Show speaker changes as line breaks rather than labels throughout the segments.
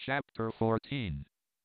Chapter 14.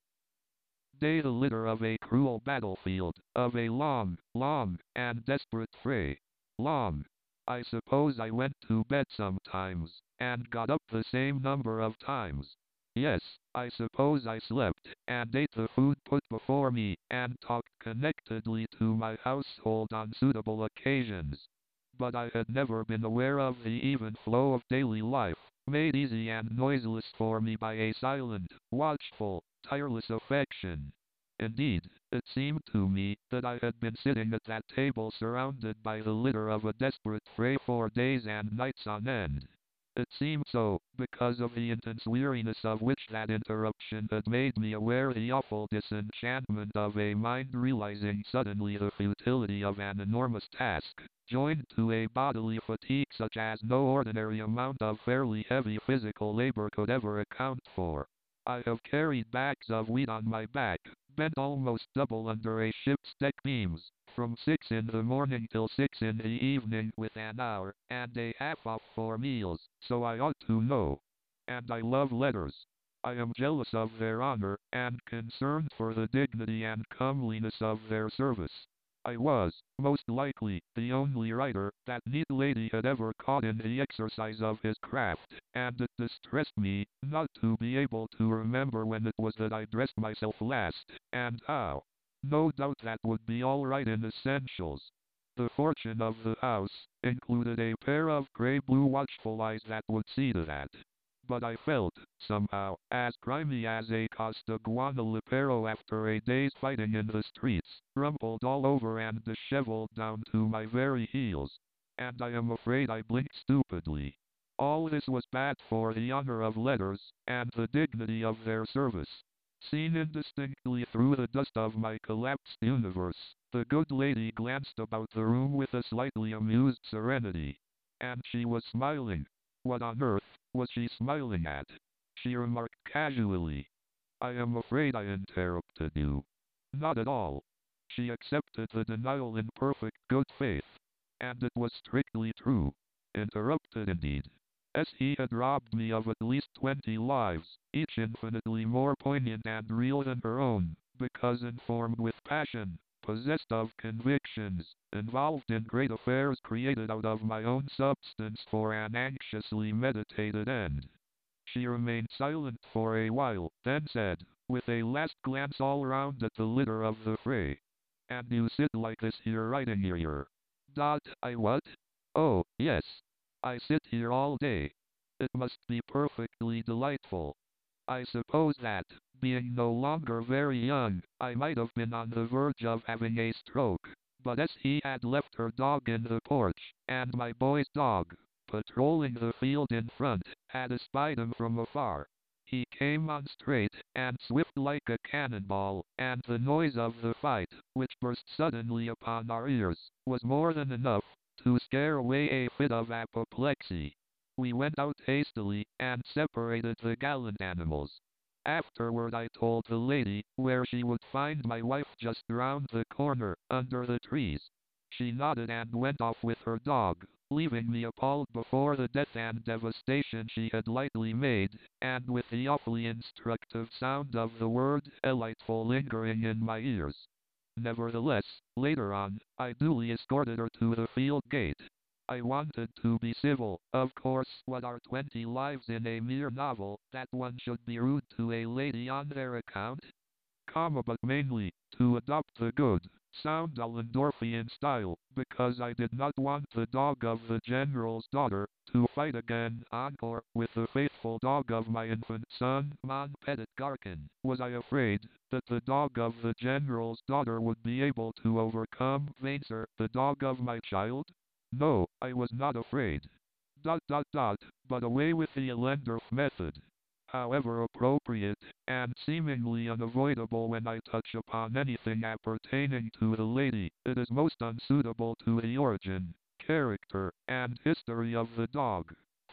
Day, the litter of a cruel battlefield, of a long, long, and desperate fray. Long. I suppose I went to bed sometimes, and got up the same number of times. Yes, I suppose I slept, and ate the food put before me, and talked connectedly to my household on suitable occasions. But I had never been aware of the even flow of daily life, made easy and noiseless for me by a silent, watchful, tireless affection. Indeed, it seemed to me that I had been sitting at that table surrounded by the litter of a desperate fray for days and nights on end. It seemed so, because of the intense weariness of which that interruption had made me aware the awful disenchantment of a mind realizing suddenly the futility of an enormous task, joined to a bodily fatigue such as no ordinary amount of fairly heavy physical labor could ever account for. I have carried bags of wheat on my back, bent almost double under a ship's deck beams, from 6 in the morning till 6 in the evening with an hour and a half off for meals, so I ought to know. And I love letters. I am jealous of their honor, and concerned for the dignity and comeliness of their service. I was, most likely, the only writer that neat lady had ever caught in the exercise of his craft, and it distressed me not to be able to remember when it was that I dressed myself last, and how. No doubt that would be all right in essentials. The fortune of the house included a pair of gray-blue watchful eyes that would see to that. But I felt, somehow, as grimy as a Costaguana lepero after a day's fighting in the streets, rumpled all over and disheveled down to my very heels. And I am afraid I blinked stupidly. All this was bad for the honor of letters, and the dignity of their service. Seen indistinctly through the dust of my collapsed universe, the good lady glanced about the room with a slightly amused serenity. And she was smiling. What on earth was she smiling at? She remarked casually. I am afraid I interrupted you. Not at all. She accepted the denial in perfect good faith. And it was strictly true. Interrupted indeed. As he had robbed me of at least 20 lives, each infinitely more poignant and real than her own, because informed with passion, possessed of convictions, involved in great affairs created out of my own substance for an anxiously meditated end. She remained silent for a while, then said, with a last glance all round at the litter of the fray. And you sit like this here writing here. I what? Oh, yes. I sit here all day. It must be perfectly delightful. I suppose that, being no longer very young, I might have been on the verge of having a stroke, but as he had left her dog in the porch, and my boy's dog, patrolling the field in front, had espied him from afar. He came on straight and swift like a cannonball, and the noise of the fight, which burst suddenly upon our ears, was more than enough to scare away a fit of apoplexy. We went out hastily, and separated the gallant animals. Afterward I told the lady where she would find my wife just round the corner, under the trees. She nodded and went off with her dog, leaving me appalled before the death and devastation she had lightly made, and with the awfully instructive sound of the word delightful lingering in my ears. Nevertheless, later on, I duly escorted her to the field gate. I wanted to be civil, of course. What are 20 lives in a mere novel, that one should be rude to a lady on their account? But mainly, to adopt the good, sound Allendorfian style, because I did not want the dog of the general's daughter to fight again encore with the faithful dog of my infant son, Mon Petit Garcon. Was I afraid that the dog of the general's daughter would be able to overcome Vainzer, the dog of my child? No, I was not afraid. But away with the Allendorf method. However appropriate, and seemingly unavoidable when I touch upon anything appertaining to the lady, it is most unsuitable to the origin, character, and history of the dog.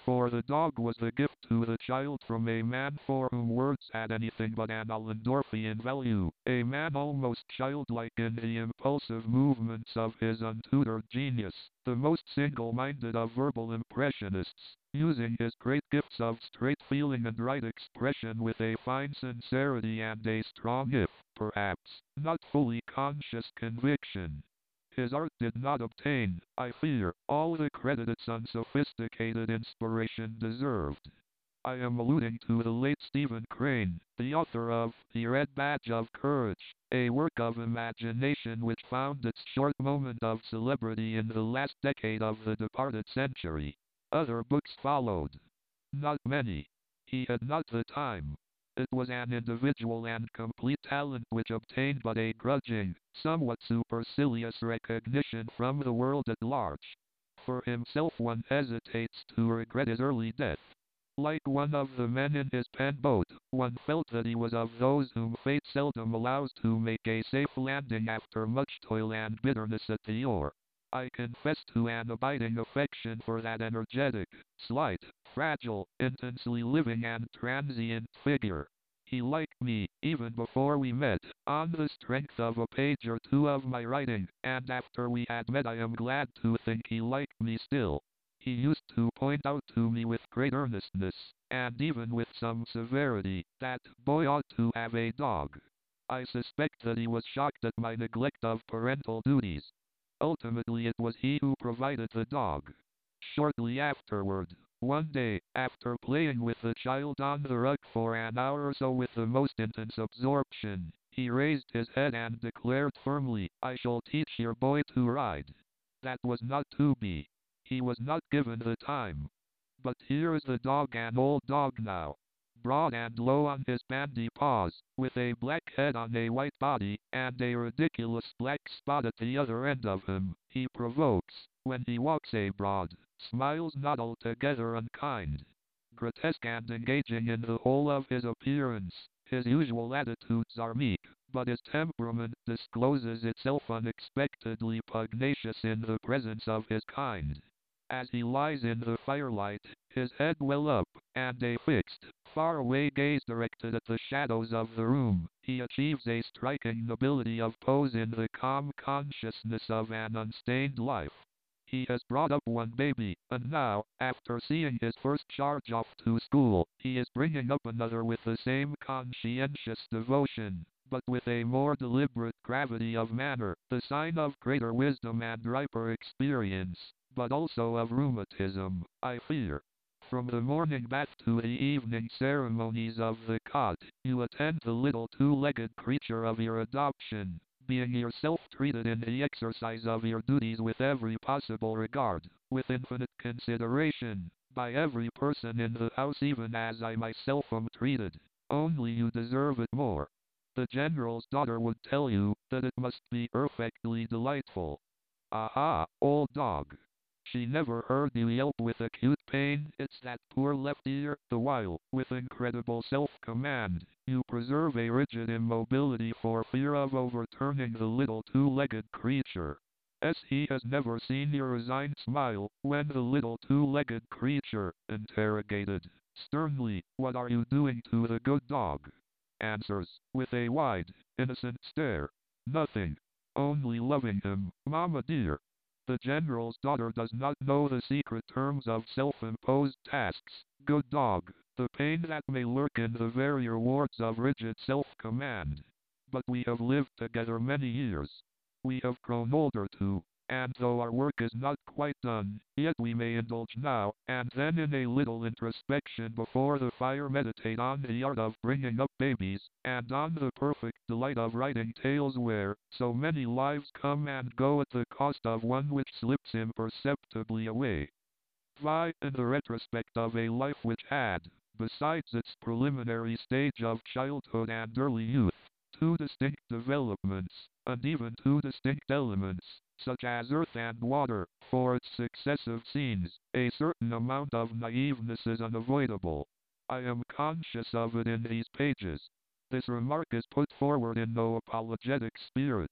For the dog was the gift to the child from a man for whom words had anything but an Allendorfian value, a man almost childlike in the impulsive movements of his untutored genius, the most single-minded of verbal impressionists, using his great gifts of straight feeling and right expression with a fine sincerity and a strong if, perhaps, not fully conscious conviction. His art did not obtain, I fear, all the credit its unsophisticated inspiration deserved. I am alluding to the late Stephen Crane, the author of The Red Badge of Courage, a work of imagination which found its short moment of celebrity in the last decade of the departed century. Other books followed. Not many. He had not the time. It was an individual and complete talent which obtained but a grudging, somewhat supercilious recognition from the world at large. For himself one hesitates to regret his early death. Like one of the men in his pen boat, one felt that he was of those whom fate seldom allows to make a safe landing after much toil and bitterness at the oar. I confess to an abiding affection for that energetic, slight, fragile, intensely living and transient figure. He liked me, even before we met, on the strength of a page or two of my writing, and after we had met I am glad to think he liked me still. He used to point out to me with great earnestness, and even with some severity, that boy ought to have a dog. I suspect that he was shocked at my neglect of parental duties. Ultimately it was he who provided the dog. Shortly afterward, one day, after playing with the child on the rug for an hour or so with the most intense absorption, he raised his head and declared firmly, "I shall teach your boy to ride." That was not to be. He was not given the time. But here is the dog, an old dog now, broad and low on his bandy paws, with a black head on a white body, and a ridiculous black spot at the other end of him. He provokes, when he walks abroad, smiles not altogether unkind, grotesque and engaging in the whole of his appearance. His usual attitudes are meek, but his temperament discloses itself unexpectedly pugnacious in the presence of his kind. As he lies in the firelight, his head well up, and a fixed, far-away gaze directed at the shadows of the room, he achieves a striking nobility of pose in the calm consciousness of an unstained life. He has brought up one baby, and now, after seeing his first charge off to school, he is bringing up another with the same conscientious devotion, but with a more deliberate gravity of manner, the sign of greater wisdom and riper experience, but also of rheumatism, I fear. From the morning bath to the evening ceremonies of the cot, you attend the little two-legged creature of your adoption, being yourself treated in the exercise of your duties with every possible regard, with infinite consideration, by every person in the house, even as I myself am treated. Only you deserve it more. The general's daughter would tell you that it must be perfectly delightful. Aha, old dog. She never heard you yelp with acute pain. It's that poor left ear. The while, with incredible self-command, you preserve a rigid immobility for fear of overturning the little two-legged creature. As he has never seen your resigned smile, when the little two-legged creature, interrogated sternly, "What are you doing to the good dog?" answers, with a wide, innocent stare, "Nothing. Only loving him, Mama dear." The general's daughter does not know the secret terms of self-imposed tasks. Good dog, the pain that may lurk in the very rewards of rigid self-command. But we have lived together many years. We have grown older too, and though our work is not quite done, yet we may indulge now and then in a little introspection before the fire, meditate on the art of bringing up babies, and on the perfect delight of writing tales where so many lives come and go at the cost of one which slips imperceptibly away. Why, in the retrospect of a life which had, besides its preliminary stage of childhood and early youth, two distinct developments, and even two distinct elements, such as earth and water, for its successive scenes, a certain amount of naiveness is unavoidable. I am conscious of it in these pages. This remark is put forward in no apologetic spirit.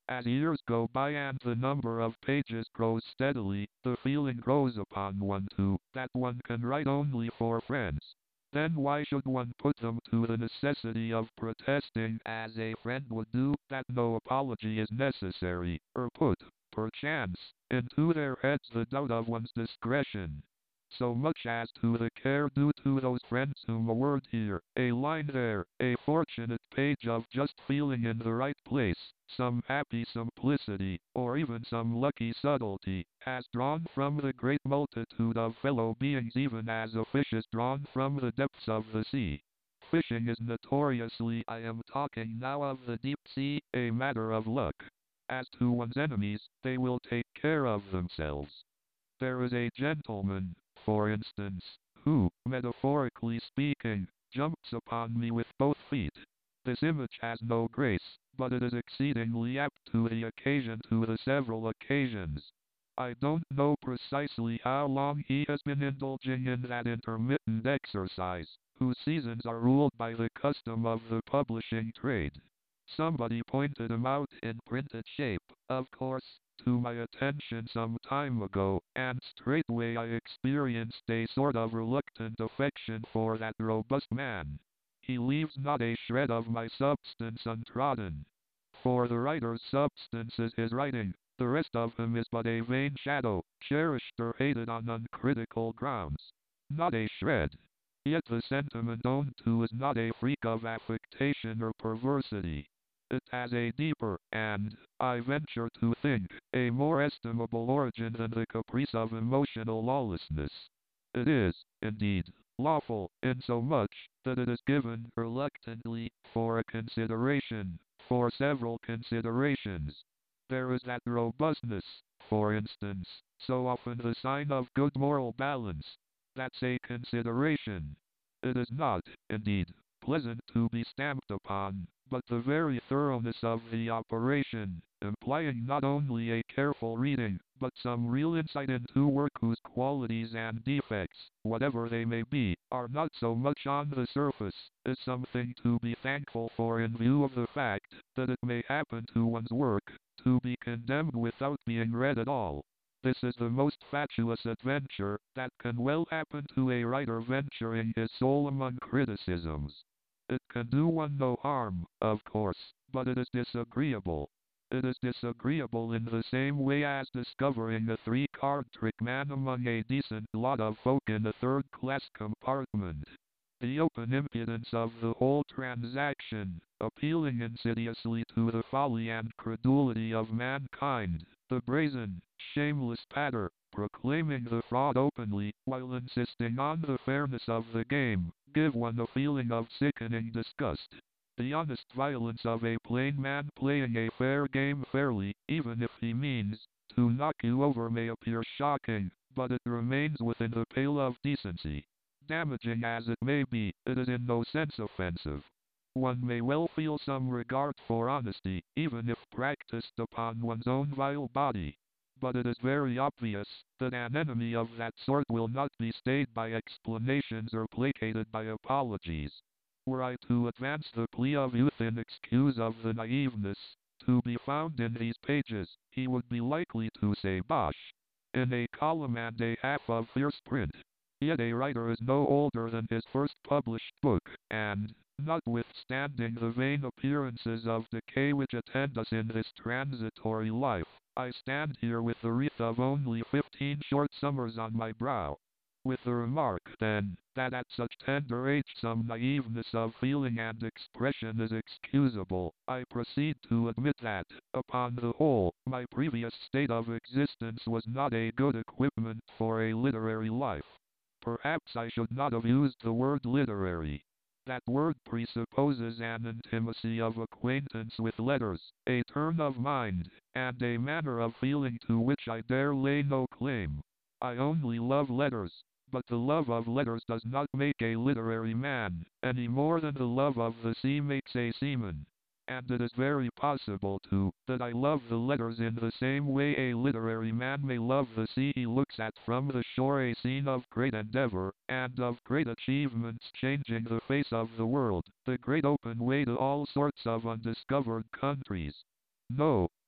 As years go by and the number of pages grows steadily, the feeling grows upon one too, that one can write only for friends. Then why should one put them to the necessity of protesting, as a friend would do, that no apology is necessary, or put, perchance, into their heads the doubt of one's discretion? So much as to the care due to those friends whom a word here, a line there, a fortunate page of just feeling in the right place, some happy simplicity, or even some lucky subtlety, has drawn from the great multitude of fellow beings, even as a fish is drawn from the depths of the sea. Fishing is notoriously, I am talking now of the deep sea, a matter of luck. As to one's enemies, they will take care of themselves. There is a gentleman, for instance, who, metaphorically speaking, jumps upon me with both feet. This image has no grace, but it is exceedingly apt to the occasion, to the several occasions. I don't know precisely how long he has been indulging in that intermittent exercise, whose seasons are ruled by the custom of the publishing trade. Somebody pointed him out in printed shape, of course, to my attention some time ago, and straightway I experienced a sort of reluctant affection for that robust man. He leaves not a shred of my substance untrodden. For the writer's substance is his writing, the rest of him is but a vain shadow, cherished or hated on uncritical grounds. Not a shred. Yet the sentiment owned to is not a freak of affectation or perversity. It has a deeper, and, I venture to think, a more estimable origin than the caprice of emotional lawlessness. It is, indeed, lawful, insomuch that it is given reluctantly, for a consideration, for several considerations. There is that robustness, for instance, so often the sign of good moral balance. That's a consideration. It is not, indeed, pleasant to be stamped upon, but the very thoroughness of the operation, implying not only a careful reading, but some real insight into work whose qualities and defects, whatever they may be, are not so much on the surface, is something to be thankful for in view of the fact that it may happen to one's work to be condemned without being read at all. This is the most fatuous adventure that can well happen to a writer venturing his soul among criticisms. It can do one no harm, of course, but it is disagreeable. It is disagreeable in the same way as discovering a three-card trick man among a decent lot of folk in a third-class compartment. The open impudence of the whole transaction, appealing insidiously to the folly and credulity of mankind, the brazen, shameless patter, proclaiming the fraud openly, while insisting on the fairness of the game, give one a feeling of sickening disgust. The honest violence of a plain man playing a fair game fairly, even if he means to knock you over, may appear shocking, but it remains within the pale of decency. Damaging as it may be, it is in no sense offensive. One may well feel some regard for honesty, even if practiced upon one's own vile body. But it is very obvious that an enemy of that sort will not be stayed by explanations or placated by apologies. Were I to advance the plea of youth in excuse of the naiveness to be found in these pages, he would be likely to say bosh, in a column and a half of fierce print. Yet a writer is no older than his first published book, and, notwithstanding the vain appearances of decay which attend us in this transitory life, I stand here with the wreath of only 15 short summers on my brow. With the remark, then, that at such tender age some naiveness of feeling and expression is excusable, I proceed to admit that, upon the whole, my previous state of existence was not a good equipment for a literary life. Perhaps I should not have used the word literary. That word presupposes an intimacy of acquaintance with letters, a turn of mind, and a manner of feeling to which I dare lay no claim. I only love letters, but the love of letters does not make a literary man, any more than the love of the sea makes a seaman. And it is very possible, too, that I love the letters in the same way a literary man may love the sea he looks at from the shore, a scene of great endeavor, and of great achievements changing the face of the world, the great open way to all sorts of undiscovered countries. No,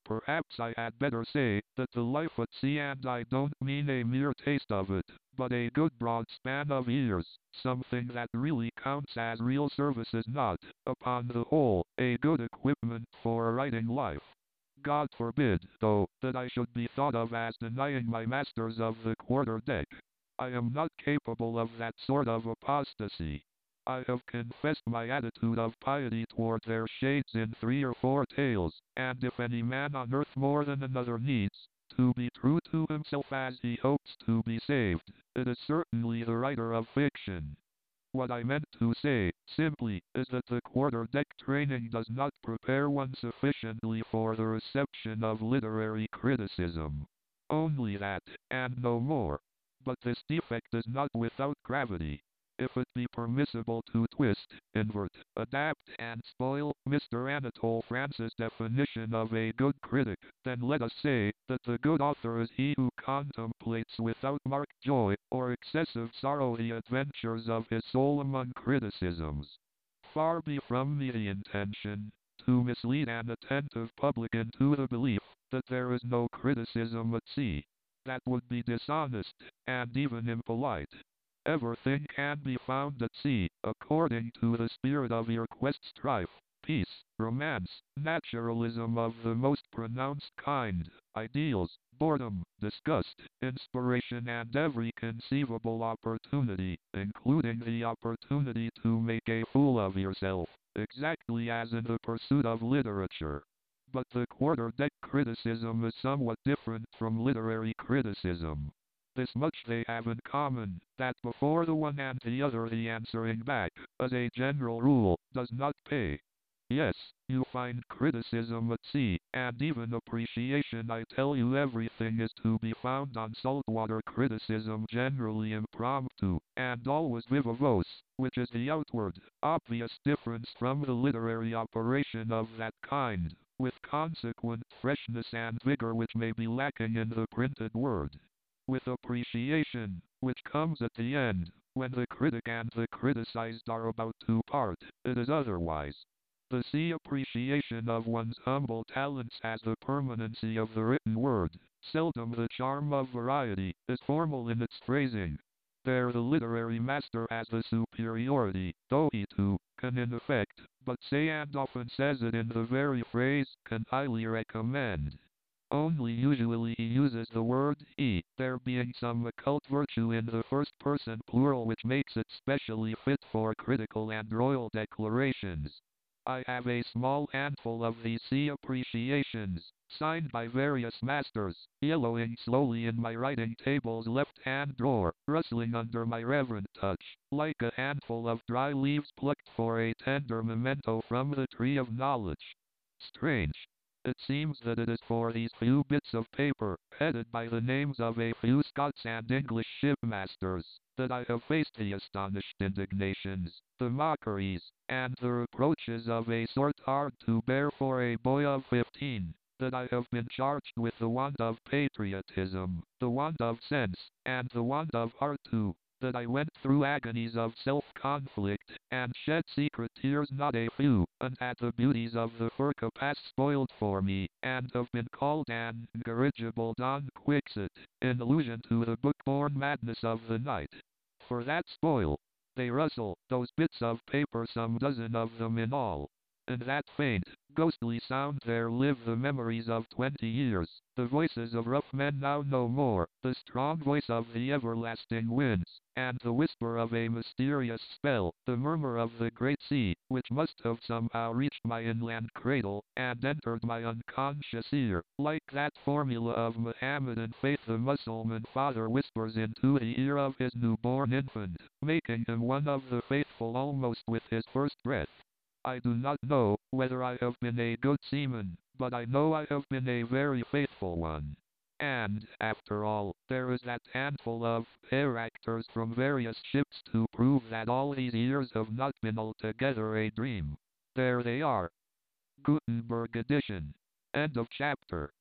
Perhaps I had better say that the life at sea, and I don't mean a mere taste of it, but a good broad span of years, something that really counts as real service, is not, upon the whole, a good equipment for a writing life. God forbid, though, that I should be thought of as denying my masters of the quarter deck. I am not capable of that sort of apostasy. I have confessed my attitude of piety toward their shades in 3 or 4 tales, and if any man on earth more than another needs to be true to himself as he hopes to be saved, it is certainly the writer of fiction. What I meant to say, simply, is that the quarter-deck training does not prepare one sufficiently for the reception of literary criticism. Only that, and no more. But this defect is not without gravity. If it be permissible to twist, invert, adapt, and spoil Mr. Anatole France's definition of a good critic, then let us say that the good author is he who contemplates without marked joy or excessive sorrow the adventures of his soul among criticisms. Far be from me the intention to mislead an attentive public into the belief that there is no criticism at sea. That would be dishonest, and even impolite. Everything can be found at sea, according to the spirit of your quest, strife, peace, romance, naturalism of the most pronounced kind, ideals, boredom, disgust, inspiration, and every conceivable opportunity, including the opportunity to make a fool of yourself, exactly as in the pursuit of literature. But the quarter-deck criticism is somewhat different from literary criticism. This much they have in common, that before the one and the other the answering back, as a general rule, does not pay. Yes, you find criticism at sea, and even appreciation. I tell you, everything is to be found on saltwater criticism, generally impromptu, and always viva voce, which is the outward, obvious difference from the literary operation of that kind, with consequent freshness and vigor which may be lacking in the printed word. With appreciation, which comes at the end, when the critic and the criticized are about to part, it is otherwise. The sea appreciation of one's humble talents has the permanency of the written word, seldom the charm of variety, is formal in its phrasing. There the literary master has the superiority, though he too can in effect but say, and often says it in the very phrase, can highly recommend. Only usually he uses the word he, there being some occult virtue in the first person plural which makes it specially fit for critical and royal declarations. I have a small handful of these sea appreciations, signed by various masters, yellowing slowly in my writing table's left-hand drawer, rustling under my reverent touch, like a handful of dry leaves plucked for a tender memento from the tree of knowledge. Strange. It seems that it is for these few bits of paper, headed by the names of a few Scots and English shipmasters, that I have faced the astonished indignations, the mockeries, and the reproaches of a sort hard to bear for a boy of 15, that I have been charged with the want of patriotism, the want of sense, and the want of heart too, that I went through agonies of self-conflict, and shed secret tears not a few, and had the beauties of the Furca spoiled for me, and have been called an incorrigible Don Quixote, in allusion to the book-born madness of the night. For that spoil, they rustle, those bits of paper, some dozen of them in all. In that faint, ghostly sound there live the memories of 20 years, the voices of rough men now no more, the strong voice of the everlasting winds, and the whisper of a mysterious spell, the murmur of the great sea, which must have somehow reached my inland cradle, and entered my unconscious ear, like that formula of Mohammedan faith the Mussulman father whispers into the ear of his newborn infant, making him one of the faithful almost with his first breath. I do not know whether I have been a good seaman, but I know I have been a very faithful one. And, after all, there is that handful of characters from various ships to prove that all these years have not been altogether a dream. There they are. Gutenberg edition. End of chapter.